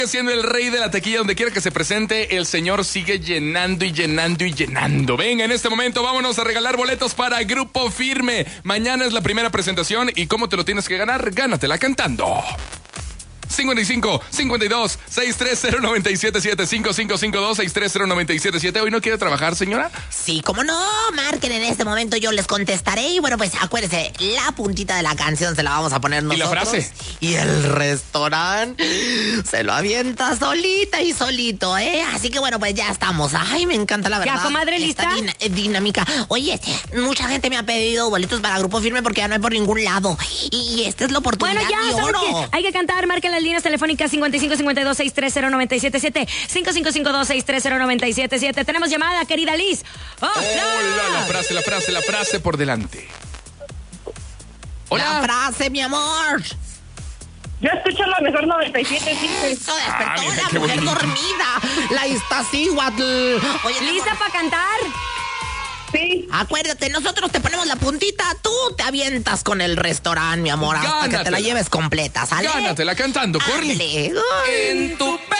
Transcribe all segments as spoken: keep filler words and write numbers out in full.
Siendo el rey de la taquilla, donde quiera que se presente, el señor sigue llenando y llenando y llenando. Venga, en este momento vámonos a regalar boletos para Grupo Firme. Mañana es la primera presentación y ¿cómo te lo tienes que ganar? Gánatela cantando. cincuenta y cinco, cincuenta y dos, sesenta y tres cero nueve siete siete, cinco cinco cinco dos, sesenta y tres cero nueve siete siete. ¿Hoy no quiere trabajar, señora? Sí, cómo no, marquen en este momento, yo les contestaré. Y bueno, pues acuérdense, la puntita de la canción se la vamos a poner nosotros. ¿Y la frase? Y el restaurante se lo avienta solita y solito, ¿eh? Así que bueno, pues ya estamos. Ay, me encanta la verdad. ¿Ya, comadre, lista? Esta din- eh, dinámica. Oye, mucha gente me ha pedido boletos para Grupo Firme porque ya no hay por ningún lado. Y, y esta es la oportunidad Bueno, ya, de ¿sabes oro. qué? Hay que cantar, marquen las líneas telefónicas cincuenta y cinco, cincuenta y dos, sesenta y tres cero nueve siete siete, cinco cinco cinco dos, sesenta y tres cero nueve siete siete. Tenemos llamada, querida Liz. ¡Hola! Hola, la frase, la frase, la frase por delante. La Hola. frase, mi amor. Yo escucho la mejor noventa y siete punto cinco. Eso despertó Ah, mira, una qué mujer bonito. dormida. La Iztaccíhuatl. Oye, mi ¿Lista amor, para cantar? Sí. acuérdate, nosotros te ponemos la puntita, tú te avientas con el restaurante, mi amor, hasta que te Gánatela. la lleves completa, ¿sale? Gánatela cantando, Corny. Ándale. Ay. En tu perra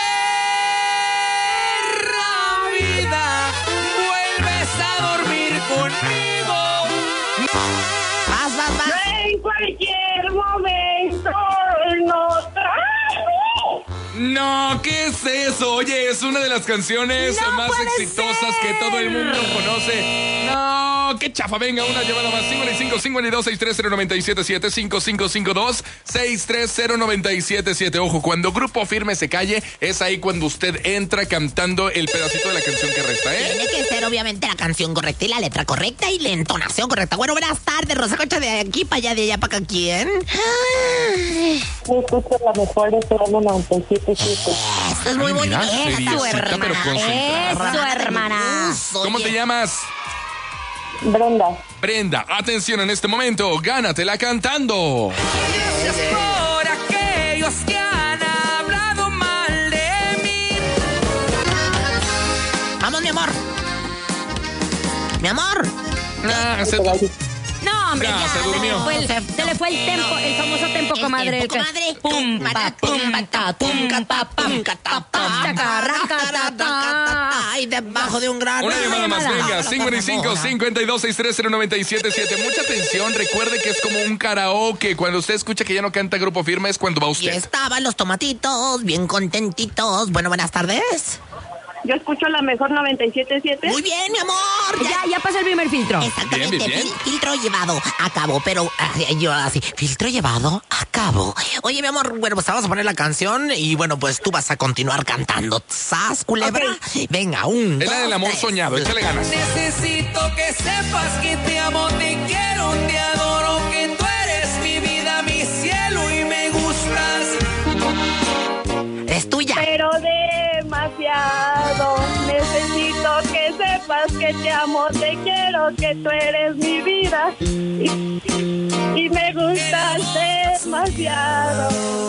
vida vuelves a dormir conmigo. Vas, vas, vas. En cualquier momento no traigo. No, ¿qué es eso? Oye, es una de las canciones ¡No más puede exitosas ser! que todo el mundo conoce. No, qué chafa. Venga, una llamada más. cincuenta y cinco, cincuenta y dos, sesenta y tres cero nueve siete siete, cinco cinco cinco dos, sesenta y tres cero nueve siete siete. Ojo, cuando Grupo Firme se calle, es ahí cuando usted entra cantando el pedacito de la canción que resta, ¿eh? Tiene que ser obviamente la canción correcta y la letra correcta y la entonación correcta. Bueno, buenas tardes, Rosa Concha, de aquí para allá, de allá para acá, ¿quién? Ay, Yo escucho la mejor de todo noventa y siete punto siete. esto es muy bonito. Mira, Eso, seriosita, pero concentrada. Eso, hermana. ¿Cómo te llamas? Brenda. Brenda, atención en este momento, gánatela cantando. Gracias por aquellos que han hablado mal de mí. Vamos, mi amor. Mi amor. Ah, se- No, hombre, Ya, ya, se durmió. Se, le fue el, se le fue el tempo, el famoso tempo, comadre. El tiempo, comadre. Pum, pa, pum, ta, pum, ta, pum, ta, ta, taca, raca, ta, ta. Ay, debajo de un gran. Una llamada más, llamada. venga, cincuenta y cinco, cincuenta y dos, sesenta y tres cero nueve siete siete. Mucha atención, recuerde que es como un karaoke. Cuando usted escucha que ya no canta Grupo Firme es cuando va Y usted. estaban los tomatitos bien contentitos. Bueno, buenas tardes. Yo escucho la mejor noventa y siete punto siete. Muy bien, mi amor. Ya, ya pasó el primer filtro. Exactamente, Bien, bien, bien. fil- filtro llevado a cabo, pero ay, yo así, filtro llevado a cabo. Oye, mi amor, bueno, pues vamos a poner la canción y bueno, pues tú vas a continuar cantando. ¿Sas, culebra? Venga, un, Es la dos, del amor tres. soñado, échale ganas. Necesito que sepas que te amo, te quiero, te adoro, que tú eres mi vida, mi cielo y me gustas. Es tuya. Pero demasiado. Necesito que sepas que te amo, te quiero, que tú eres mi vida. Y, y me gustas demasiado.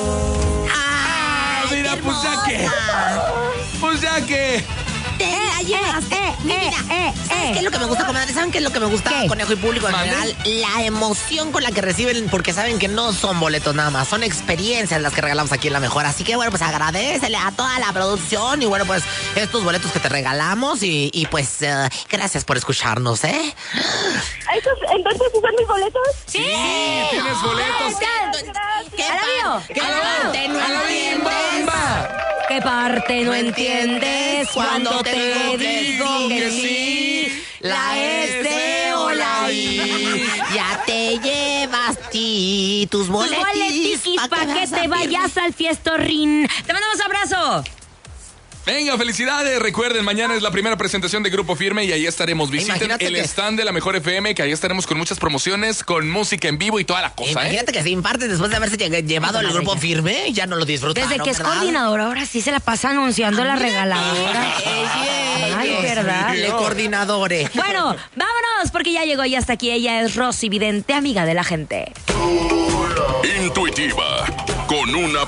Ay, mira, qué pues ya que- hermosa. Pues ya que... Te la llevaste. eh, Mira, eh, eh, ¿sabes eh. qué es lo que me gusta, comadre? ¿Saben qué es lo que me gusta, ¿Qué? Conejo y Público en ¿Mande? general? La emoción con la que reciben, porque saben que no son boletos nada más, son experiencias las que regalamos aquí en La Mejor. Así que, bueno, pues agradecele a toda la producción y, bueno, pues estos boletos que te regalamos y, y pues, eh, gracias por escucharnos, ¿eh? ¿Esos, entonces, ¿sí son mis boletos? Sí. Tienes boletos. ¿Qué Alabío, par- qué alabío, parte no ¡Alabín, entiendes? bomba! ¿Qué parte no entiendes cuando te digo que sí? La S o la I. Ya te llevas ti tus Tus boletiquis boletiquis pa' pa' que vas a te vayas al fiestorrín. Te mandamos abrazo. Venga, felicidades. Recuerden, mañana es la primera presentación de Grupo Firme y ahí estaremos. Visiten Imagínate el que- stand de la Mejor F M, que ahí estaremos con muchas promociones, con música en vivo y toda la cosa, ¿eh? Imagínate que se imparte después de haberse lleg- llevado el Ay, grupo comadre. firme, ya no lo disfrutaron, Desde que es ¿verdad? coordinadora, ahora sí se la pasa anunciando la regaladora. Ey, Ay, ey, ¿verdad? Le coordinadore. Bueno, vámonos, porque ya llegó y hasta aquí. Ella es Rosy Vidente, amiga de la gente. Intuitiva, con una